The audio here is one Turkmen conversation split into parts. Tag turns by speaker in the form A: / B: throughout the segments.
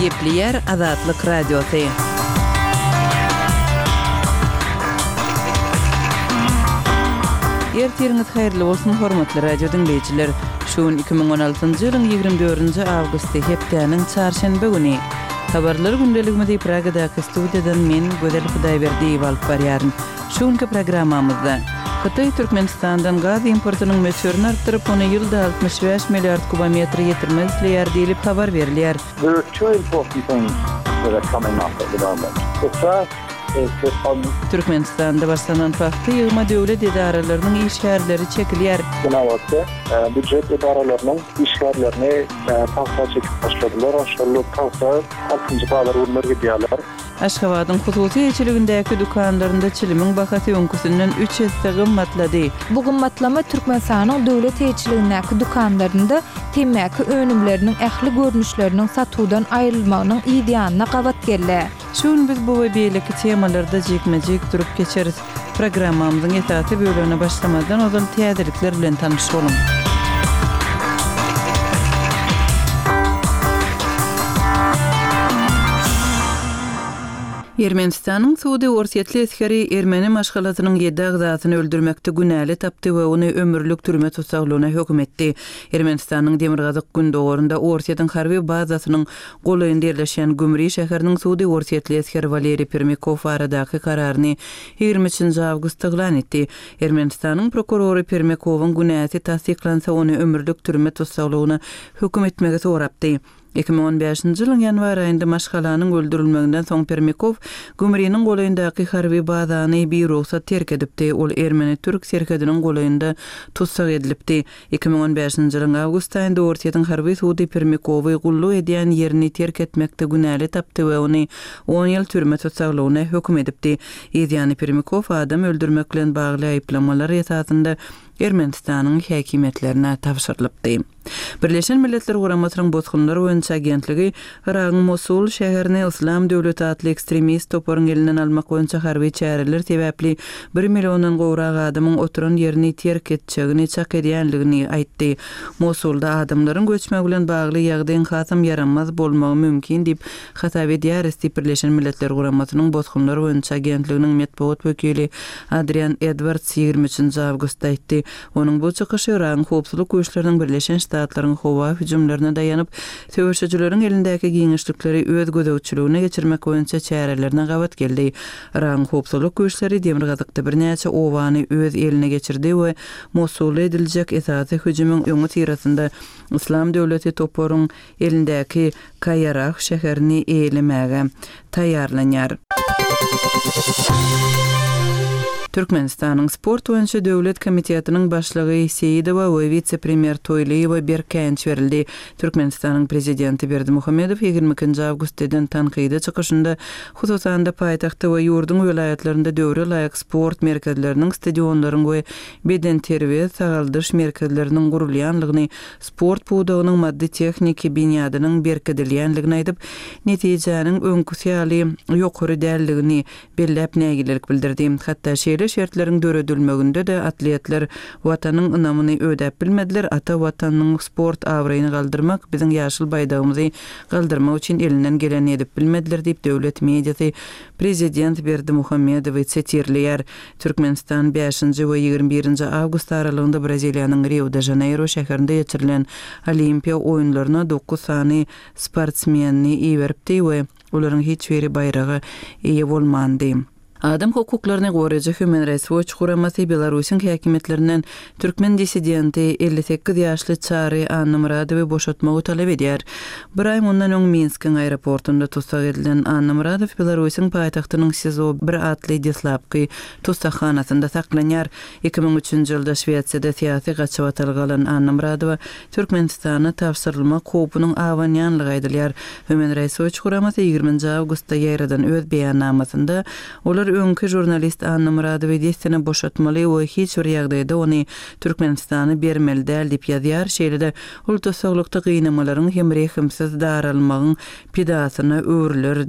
A: Gepleyer Azatlyk Radiosu. Ertiriniz hayırlı bolsun hormatly radio dinleyijiler. Şuun 2016-njy ýylyň 24-nji awgusty hepdeniň çarşembe güni. Habarlar gündeliginde Pragadaky studiýadan men Gödel Hudaýberdiýew alyp barýaryn. Şuňky programmamyzda Xitay Türkmenistandan gaz importunyň möçürini artdyryp ony ýylda 65 milliard kubometr ýetirmez diýilip habar berilýär.
B: There are two important things that are coming up at the moment. The first is that
A: Türkmenistanda başlanan fakty ýygma döwlet edaralarynyň işgärleri çekilýär.
B: Budjet edaralarynyň işgärlerini paýta çekip başladylar. Oşuluk paýta 6-njy baýlar urnar gidýärler.
A: Aşgabatyň hususy eçiligindäki dukanlarynda çilimiň bahasy öňküsinden 3 hisse gymmatlady.
C: Bu gymmatlama Türkmenistanyň döwlet eçiligindäki dukanlarynda temäki önümleriniň ähli görnüşleriniň satuwdan aýrylmagynyň ideýanyna gabat geldi.
A: Şuň biz bu we beýleki temalarda jekmejek durup geçeriz. Programmamyzyň etaty bölümine başlamadan ozal täzelikler bilen tanışalım. Ermenistanyň Suudi Orsetli eskeri Ermeni maşgalatynyň 7 agzasyny öldürmekde günäli tapdy we ony ömürlük türme tutsaglygyna hökm etdi. Ermenistanyň Demirgazyk gündogorunda Orsetň harby bazasynyň golaýynda ýerleşen Gümri şäheriniň Suudi Orsetli eskeri Valeri Permekov aradaky kararyny 23-nji awgustda elan etdi. Ermenistanyň prokurory Permekowyň günäsi tasdiklansa ony ömürlük türme tutsaglygyna hökm etmegi sorapdy. 2015-nji ýylyň ýanwar aýynda maşgalanyň öldürilmeginden soň Permekov Gümriň golaýyndaky harby bazany bir ruhsat terk edipdi. Ol Ermeni türk serkediniň golaýynda tutsak edilipdi. 2015-nji ýylyň awgust aýynda Orsetň harby sudy Permekowy gully edýän ýerini terk etmekde günäli tapdy we ony 10 ýyl türme tutsaklygyna hökm edipdi. Ýani Permekov adam öldürmek bilen bagly aýplamalar esasında Ermenistanyň häkimetlerine tapşyrylypdy. Birleşen Milletler Guramatynyň bozgunlary boýunça agentligi Iragyň Mosul şäherini Islam döwleti atly ekstremist toparyň elinden almak boýunça harby çäreler sebäpli 1 million gowrak adamyň oturan ýerini terk etjegini çak edýänligini aýtdy. Mosulda adamlaryň göçmegi bilen bagly ýagdaýyň hasam ýaranmaz bolmagy mümkin diýip hatap edýär. Birleşen Milletler Guramatynyň bozgunlary boýunça agentliginiň medeniýet wekili Adrian Edwards 23-nji awgustda aýtdy. Onuň bu çykyşy Iragyň howpsuzlyk güýçleriniň Birleşen Ştatlaryň howa hüjumlaryna daýanyp, söwüşçüleriň elindäki giňişlikleri öz gözegçiligine geçirmek boýunça çärelerine gabat geldi. Iragyň howpsuzlyk güýçleri Demirgazykda bir näçe owany öz eline geçirdi we Mosulda ediljek esasy hüjumyň öňü tirasynda Islam döwleti toparyň elindäki Kayarak şäherini eýlemäge taýýarlanýar. Türkmenistanyň sport boýunça döwlet komitetynyň başlygy Seýidowa we vice-premier Toýlaýewa berkenç berildi. Türkmenistanyň prezidenti Berdimuhammedow 22-nji awgustdan tanqyda çykyşynda hususanda paýtagtda we ýurdun welaýatlarynda döwre laýyk sport merkezleriniň, stadionlaryň we beden terbiýe sagaldyş merkezleriniň gurulýanlygyny, sport budagynyň maddi texniki binýadynyň berkedilýänligini aýdyp, netijäniň öňküsi ýaly ýokary däldigini belläp nägilelik bildirdi. Hatda şertleriň döredilmeginde de atletler watanyň ynamyny ödäp bilmediler. Ata watanyň sport awraýyny galdyrmak, biziň ýaşyl baýdagymyzy galdyrmak üçin elinden geleni edip bilmediler diýip döwlet mediasy prezident Berdimuhammedow çetirleýär. Türkmenistan 5-nji we 21-nji awgust aralygynda Braziliýanyň Rio de Janeiro şäherinde ýeçirilen Olimpiýa oýunlaryna 9 sany sportsmenni iýeripdi we olaryň hiç biri baýragy eýe bolmady. Adam hukuklaryny goraýjy Human Rights Watch guramasy Belarusyň häkimetlerinden türkmen dissidenti 58 ýaşly Çary Anna Muradowy boşatmagy talap edýär. Bir ay mundan öň Minskiň aeroportunda tutsak edilen Anna Muradow Belarusyň paýtagtynyň SIZO 1 atly Deslavky tutsakhanasynda saklanýar. 2003-nji ýylda Şwetsiýada syýasy gaçyp galan Anna Muradowa Türkmenistana tapşyrylmak howpunyň awanýanlygy aýdylýar. Human Rights Watch guramasy 20-nji awgustda ýaýradan öz beýannamasynda olar öňkü jurnalist Anna Muradowy destini boşatmaly we hiç bir ýagdaýda ony Türkmenistana bermeli däl diýip ýazýar. Şeýle-de ultusaglykda gynamalaryň hem rehimsiz daralmagyň pidasyna öwrüler diýip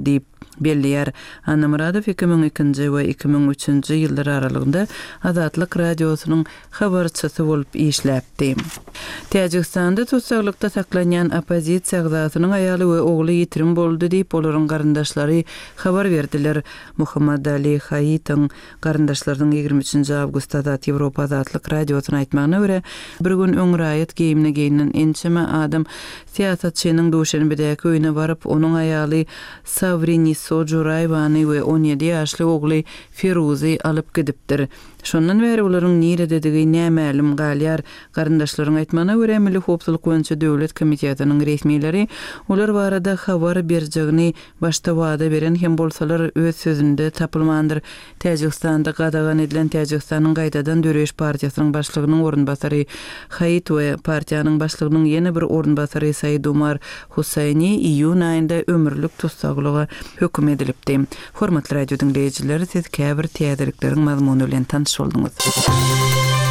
A: belliýär. Anna Muradov 2002 we 2003 ýyllar aralygynda Azatlyk radiosynyň habarçysy bolup işläpdi. Täjikistanda tutsaglykda saklanýan opozisiýa agzasynyň aýaly we ogly ýitirim boldy diýip olaryň garyndaşlary habar berdiler. Muhammad Ali Haýytyň garyndaşlarynyň 23 awgustda Azat Ýewropa Azatlyk radiosyna aýtmagyna görä, bir gün öňraýat geyimine geyinen ençeme adam siýasatçynyň duşanbedäki öýüne baryp onuň aýaly Savriniso Juraýwany we 17 ýaşly ogly Firuzy alyp gidipdir. Şondan beri olaryň nire dedigi nämälim galýar. Garyndaşlaryň aýtmagyna görä Milli Howpsuzlyk boýunça döwlet komitetining resmiýetleri olar barada habar berjegini başda wada beren hem bolsalar öz sözünde tapylmandyr. Täjikistanda gadagan edilen Täjikistanyň gaýdadan döreş partiýasynyň başlygynyň orunbasary Haýyt we partiýanyň başlygynyň ýene bir orunbasary Saýid Umar Husayni iýun aýynda ömürlük tutsaglyga höküm edilipdi. Hormatly radio dinleýijileri, siz käbir täzelikleriň mazmuny bilen tanış oldunuz.